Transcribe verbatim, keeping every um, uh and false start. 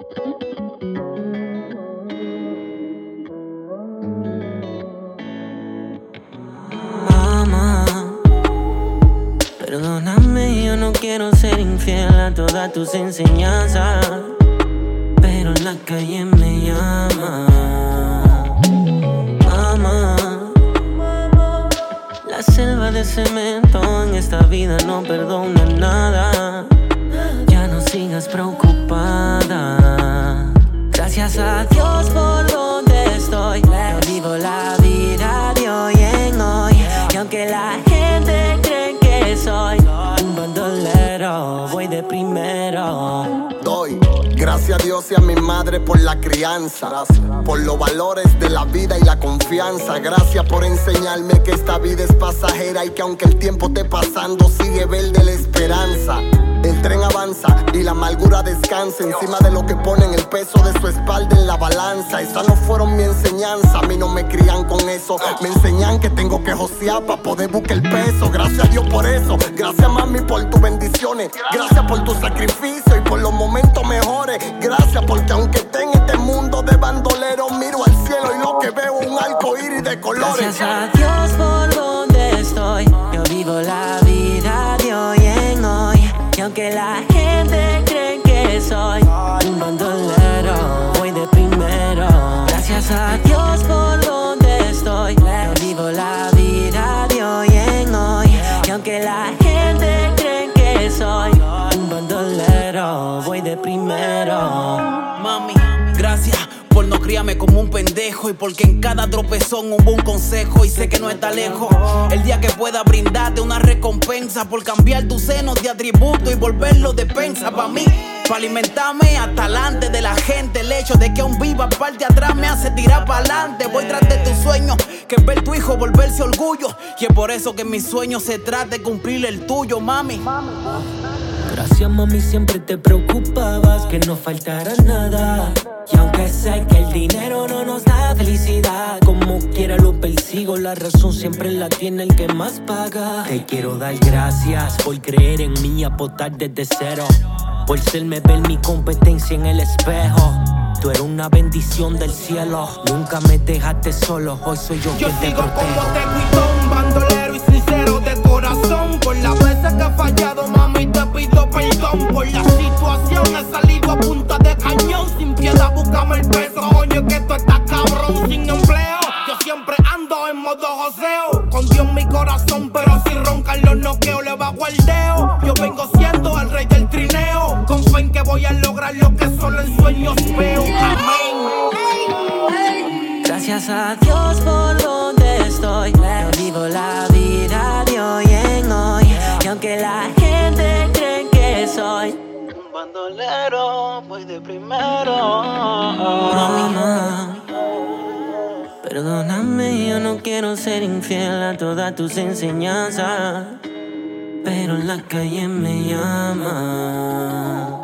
Mamá, perdóname, yo no quiero ser infiel a todas tus enseñanzas, pero la calle me llama. Mamá, la selva de cemento en esta vida no perdona nada. Ya no sigas preocupada. Gracias a Dios por donde estoy. Yo vivo la vida de hoy en hoy. Y aunque la gente cree que soy un bandolero, voy de primero. Doy gracias a Dios y a mi madre por la crianza, por los valores de la vida y la confianza. Gracias por enseñarme que esta vida es pasajera y que aunque el tiempo esté pasando, sigue verde la esperanza. El tren avanza y la amargura descansa encima de lo que ponen el peso de su espalda en la balanza. Esas no fueron mi enseñanza, a mí no me crían con eso. Me enseñan que tengo que josear para poder buscar el peso. Gracias a Dios por eso, gracias mami por tus bendiciones. Gracias por tu sacrificio y por los momentos mejores. Gracias porque aunque esté en este mundo de bandoleros, miro al cielo y lo que veo es un arco iris de colores. Gracias a Dios por donde estoy. Yo vivo la vida de hoy en hoy. Y aunque la gente cree que soy un bandolero, voy de primero. Gracias a Dios por donde estoy. Yo vivo la vida de hoy en hoy. Y aunque la gente cree que soy un bandolero, voy de primero. Mami, gracias por no criarme como un pendejo y porque en cada tropezón hubo un consejo y sé que no está lejos. El día que pueda brindarte una recompensa por cambiar tus senos de atributo y volverlo de pensa pa' mí, pa' alimentarme hasta delante de la gente. El hecho de que aún viva parte atrás me hace tirar pa'lante. Voy tras de tus sueños, que es ver tu hijo volverse orgullo. Y es por eso que mi sueño se trata de cumplir el tuyo, mami. Gracias mami, siempre te preocupabas que no faltara nada. Y aunque sé que el dinero no nos da felicidad, como quiera lo persigo, la razón siempre la tiene el que más paga. Te quiero dar gracias por creer en mí, apostar desde cero, por serme ver mi competencia en el espejo. Tú eres una bendición del cielo, nunca me dejaste solo, hoy soy yo, Yo quien te sigo protejo. como te cuido, un bandolero y sincero de corazón. Por las veces que he fallado, mami, te pido perdón. Por la situación he salido a punta de cañón. Sin piedad, búscame el peso. Oye, que esto está cabrón, sin empleo. Yo siempre ando en modo joseo, con Dios en mi corazón, pero si roncan los noqueos le bajo el dedo. Yo vengo siendo el rey del trineo, con fe en que voy a lograr lo que solo en sueños veo. Amén. Gracias a Dios por donde estoy. Yo vivo la vida de hoy en hoy. Y aunque la gente cree que soy un bandolero, voy de primero. Mamá, perdóname, yo no quiero ser infiel a todas tus enseñanzas, pero la calle me llama.